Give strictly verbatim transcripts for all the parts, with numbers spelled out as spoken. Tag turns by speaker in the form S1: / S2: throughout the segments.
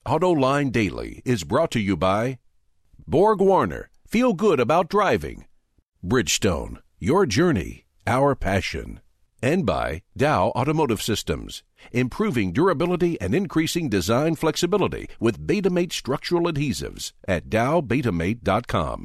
S1: AutoLine Daily is brought to you by Borg Warner, feel good about driving. Bridgestone, your journey, our passion. And by Dow Automotive Systems, improving durability and increasing design flexibility with Betamate structural adhesives at dow betamate dot com.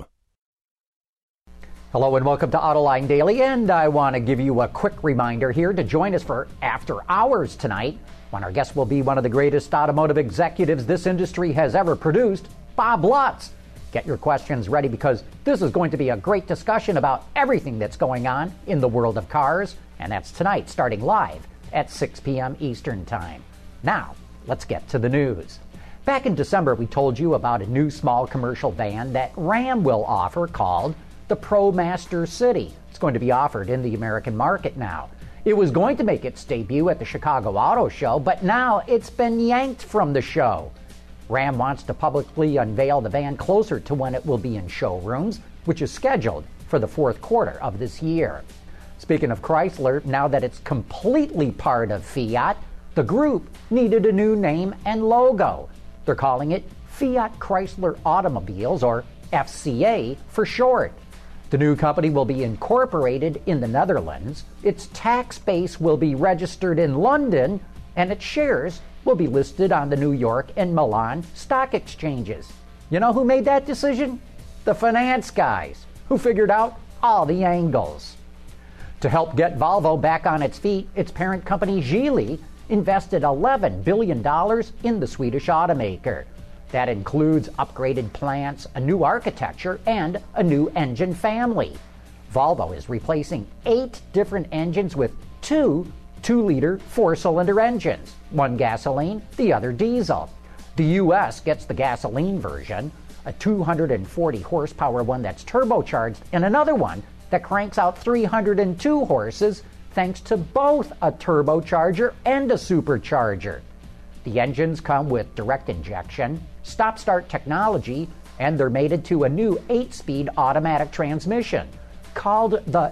S2: Hello and welcome to AutoLine Daily, and I want to give you a quick reminder here to join us for After Hours tonight, when our guest will be one of the greatest automotive executives this industry has ever produced, Bob Lutz. Get your questions ready because this is going to be a great discussion about everything that's going on in the world of cars, and that's tonight starting live at six p.m. Eastern Time. Now, let's get to the news. Back in December, we told you about a new small commercial van that Ram will offer called the ProMaster City. It's going to be offered in the American market now. It was going to make its debut at the Chicago Auto Show, but now it's been yanked from the show. Ram wants to publicly unveil the van closer to when it will be in showrooms, which is scheduled for the fourth quarter of this year. Speaking of Chrysler, now that it's completely part of Fiat, the group needed a new name and logo. They're calling it Fiat Chrysler Automobiles, or F C A for short. The new company will be incorporated in the Netherlands, its tax base will be registered in London, and its shares will be listed on the New York and Milan stock exchanges. You know who made that decision? The finance guys, who figured out all the angles. To help get Volvo back on its feet, its parent company Geely invested eleven billion dollars in the Swedish automaker. That includes upgraded plants, a new architecture, and a new engine family. Volvo is replacing eight different engines with two two-liter four-cylinder engines, one gasoline, the other diesel. The U S gets the gasoline version, a two hundred forty horsepower one that's turbocharged, and another one that cranks out three hundred two horses thanks to both a turbocharger and a supercharger. The engines come with direct injection, stop-start technology, and they're mated to a new eight-speed automatic transmission called the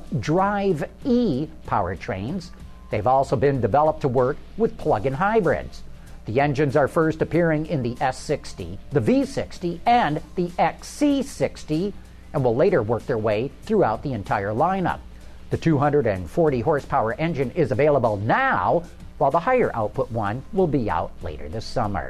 S2: Drive-E powertrains. They've also been developed to work with plug-in hybrids. The engines are first appearing in the S sixty, the V sixty, and the X C sixty, and will later work their way throughout the entire lineup. The two hundred forty horsepower engine is available now, while the higher output one will be out later this summer.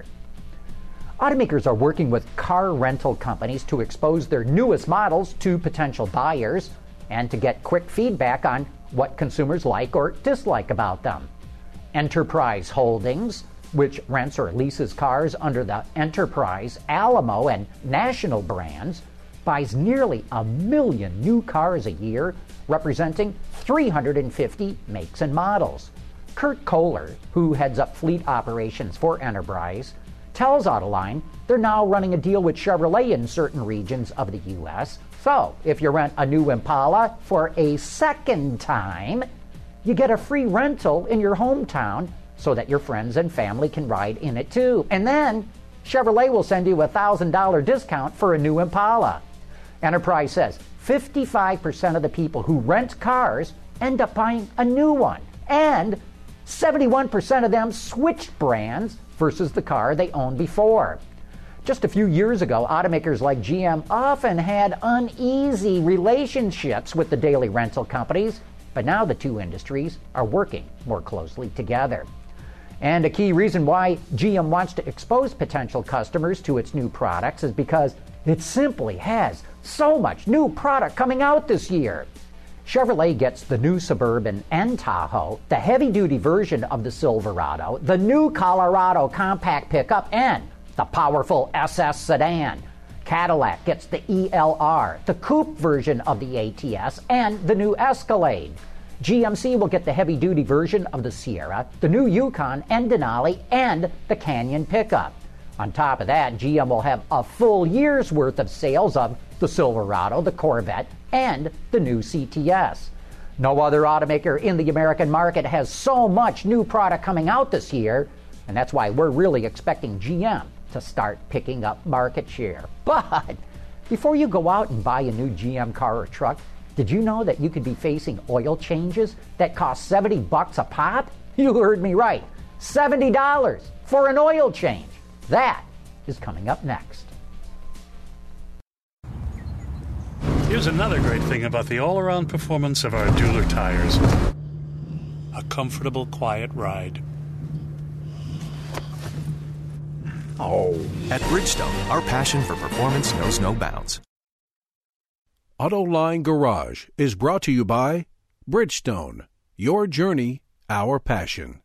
S2: Automakers are working with car rental companies to expose their newest models to potential buyers and to get quick feedback on what consumers like or dislike about them. Enterprise Holdings, which rents or leases cars under the Enterprise, Alamo, and National brands, buys nearly a million new cars a year, representing three hundred fifty makes and models. Kurt Kohler, who heads up fleet operations for Enterprise, tells Autoline they're now running a deal with Chevrolet in certain regions of the U S. So, if you rent a new Impala for a second time, you get a free rental in your hometown so that your friends and family can ride in it too. And then, Chevrolet will send you a one thousand dollars discount for a new Impala. Enterprise says fifty-five percent of the people who rent cars end up buying a new one, and seventy-one percent of them switched brands versus the car they owned before. Just a few years ago, automakers like G M often had uneasy relationships with the daily rental companies, but now the two industries are working more closely together. And a key reason why G M wants to expose potential customers to its new products is because it simply has so much new product coming out this year. Chevrolet gets the new Suburban and Tahoe, the heavy-duty version of the Silverado, the new Colorado compact pickup, and the powerful S S sedan. Cadillac gets the E L R, the coupe version of the A T S, and the new Escalade. G M C will get the heavy-duty version of the Sierra, the new Yukon and Denali, and the Canyon pickup. On top of that, G M will have a full year's worth of sales of the Silverado, the Corvette, and the new C T S. No other automaker in the American market has so much new product coming out this year, and that's why we're really expecting G M to start picking up market share. But before you go out and buy a new G M car or truck, did you know that you could be facing oil changes that cost seventy bucks a pop? You heard me right. seventy dollars for an oil change. That is coming up next.
S3: Here's another great thing about the all-around performance of our Dueler tires. A comfortable, quiet ride.
S2: Oh.
S4: At Bridgestone, our passion for performance knows no bounds.
S1: AutoLine Garage is brought to you by Bridgestone. Your journey, our passion.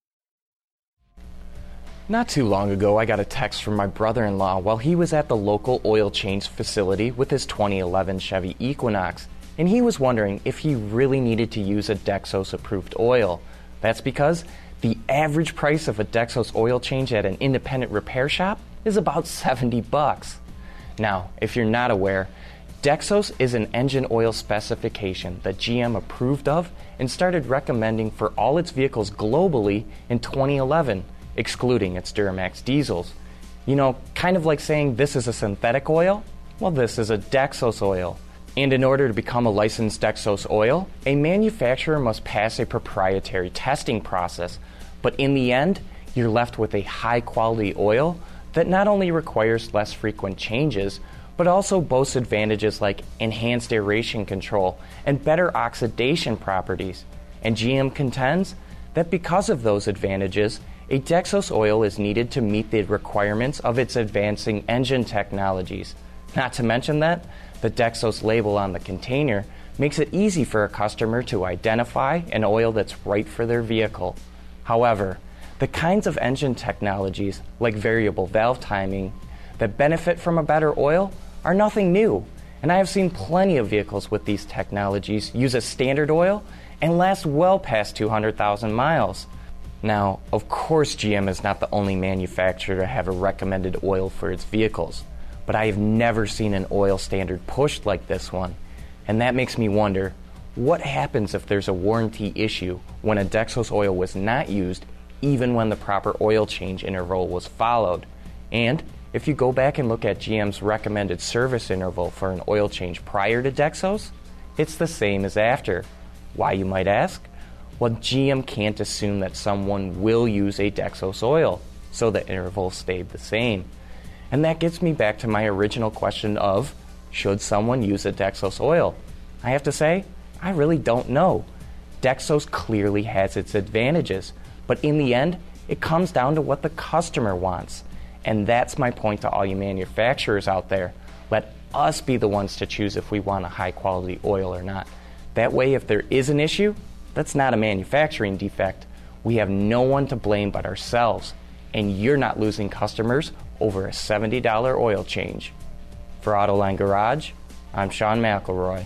S5: Not too long ago, I got a text from my brother-in-law while he was at the local oil change facility with his twenty eleven Chevy Equinox, and he was wondering if he really needed to use a Dexos-approved oil. That's because the average price of a Dexos oil change at an independent repair shop is about seventy bucks. Now, if you're not aware, Dexos is an engine oil specification that G M approved of and started recommending for all its vehicles globally in twenty eleven, excluding its Duramax diesels. You know, kind of like saying this is a synthetic oil? Well, this is a Dexos oil. And in order to become a licensed Dexos oil, a manufacturer must pass a proprietary testing process. But in the end, you're left with a high-quality oil that not only requires less frequent changes, but also boasts advantages like enhanced aeration control and better oxidation properties. And G M contends that because of those advantages, a Dexos oil is needed to meet the requirements of its advancing engine technologies. Not to mention that the Dexos label on the container makes it easy for a customer to identify an oil that's right for their vehicle. However, the kinds of engine technologies, like variable valve timing, that benefit from a better oil are nothing new, and I have seen plenty of vehicles with these technologies use a standard oil and last well past two hundred thousand miles. Now, of course, G M is not the only manufacturer to have a recommended oil for its vehicles, but I have never seen an oil standard pushed like this one, and that makes me wonder, what happens if there's a warranty issue when a Dexos oil was not used, even when the proper oil change interval was followed? And if you go back and look at G M's recommended service interval for an oil change prior to Dexos, it's the same as after. Why, you might ask? Well, G M can't assume that someone will use a Dexos oil, so the interval stayed the same. And that gets me back to my original question of, should someone use a Dexos oil? I have to say, I really don't know. Dexos clearly has its advantages, but in the end, it comes down to what the customer wants. And that's my point to all you manufacturers out there. Let us be the ones to choose if we want a high quality oil or not. That way, if there is an issue, that's not a manufacturing defect. We have no one to blame but ourselves, and you're not losing customers over a seventy dollar oil change. For AutoLine Garage, I'm Sean McElroy.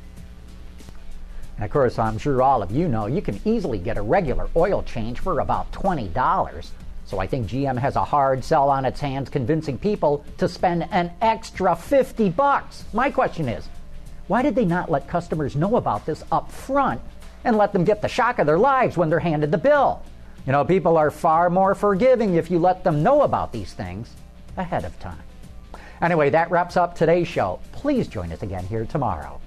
S2: And of course, I'm sure all of you know you can easily get a regular oil change for about twenty dollars. So I think G M has a hard sell on its hands convincing people to spend an extra fifty bucks. My question is, why did they not let customers know about this up front and let them get the shock of their lives when they're handed the bill? You know, people are far more forgiving if you let them know about these things ahead of time. Anyway, that wraps up today's show. Please join us again here tomorrow.